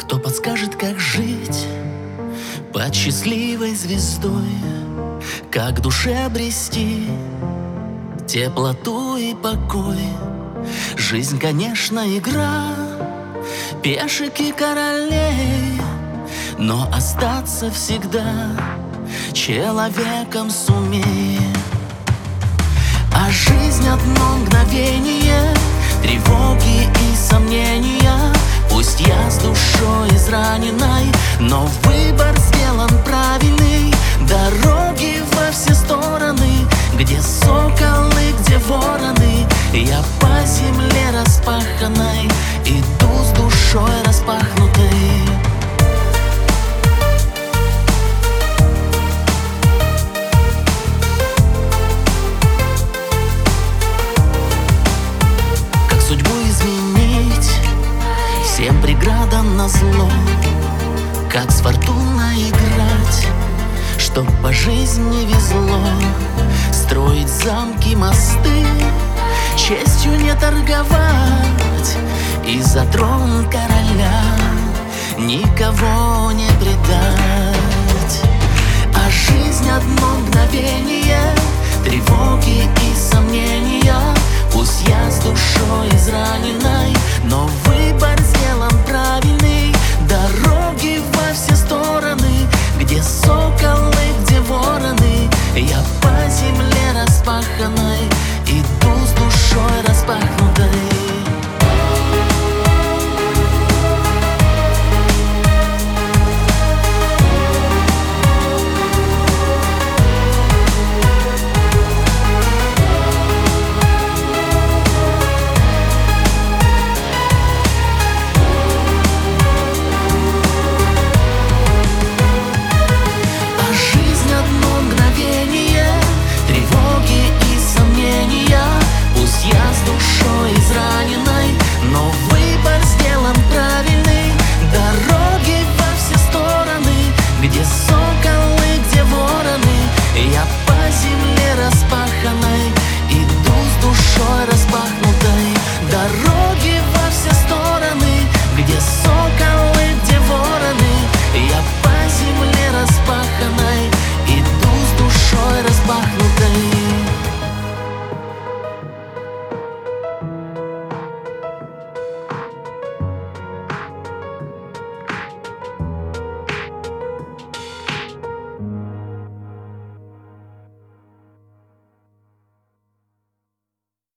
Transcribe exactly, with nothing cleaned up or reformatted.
Кто подскажет, как жить под счастливой звездой, как душе обрести теплоту и покой? Жизнь, конечно, игра пешек и королей, но остаться всегда человеком сумей. А жизнь одно мгновение, тревоги и сомнения. Пусть я с душой израненной, но выбор сделан правильный. Дороги во все стороны, где соколы, где вороны. Я по земле распаханной иду с душой распахнутой. Как судьбу изменить всем преградам назло? Как с фортуной играть, чтоб по жизни везло? Строить замки, мосты, честью не торговать, и за трон короля никого не предать.